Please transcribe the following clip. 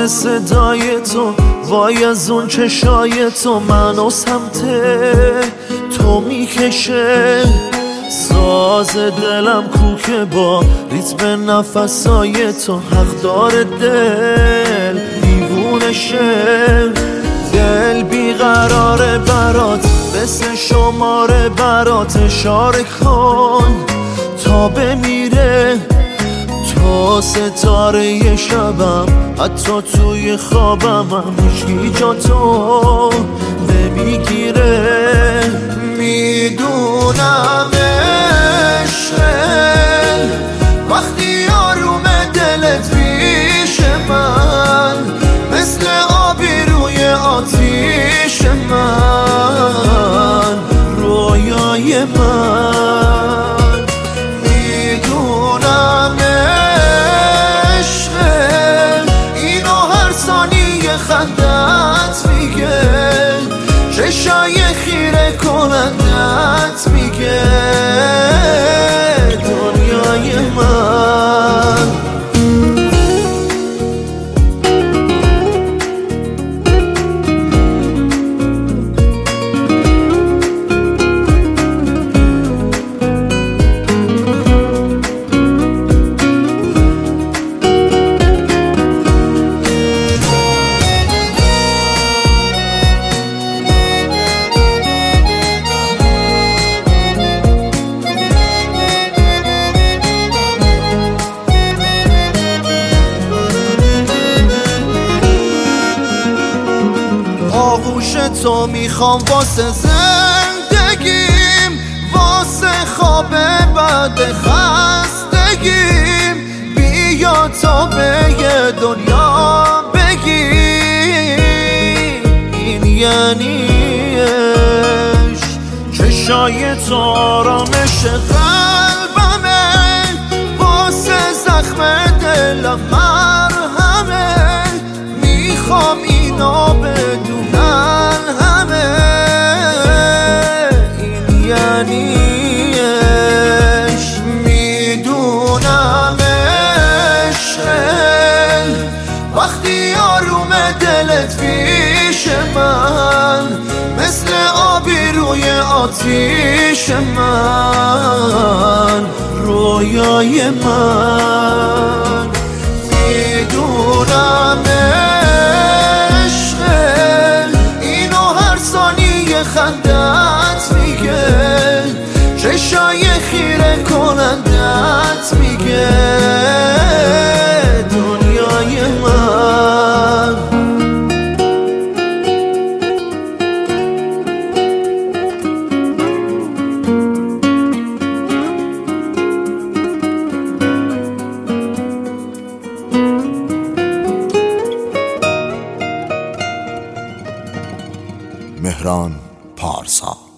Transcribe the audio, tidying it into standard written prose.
آواز صدای تو، وای از اون چشای تو منو سمت تو میکشه. ساز دلم کوکه با ریتم نفسای تو، حق داره دل دیوونه شه. دل بیقراره برات، بس شماره برات اشاره کن تا بمیره. تو ستاره شبم، حتی توی خوابم هم هیچکی جا تو نمیگیره. میدونم عشقه وقتی آروم دلت پیش من، مثل آبی روی آتیش من، رویای من. میدونم عشقه اینو هر ثانیه خندت میگه، چشای خیره کنندت میگه دنیای من. آغوش تو میخوام واسه زندگیم، واسه خواب بعد خستگیم. بیا تا به یه دنیا بگیم این یعنی عشق. چشای تو آرامش قلبمه، واسه زخم دلم مرهمه. میخوام اینو بدونن همه این یعنی عشق. میدونم عشقه وقتی آروم دلت پیش من، مثل آبی روی آتیش من، رویای من. میدونم خندت میگه، چشای خیره کنندت میگه دنیای من. مهران پارسا.